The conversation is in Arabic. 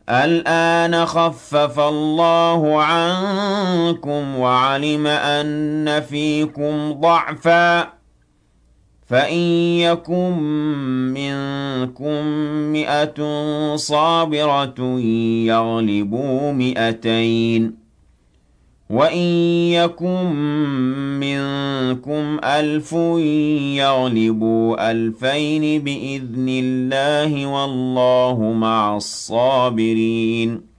الآن خفف الله عنكم وعلم أن فيكم ضعفا فإن يكن منكم 100 صابرة يغلبوا 200 وإن يكن منكم 1000 يغلبوا 2000 بإذن الله والله مع الصابرين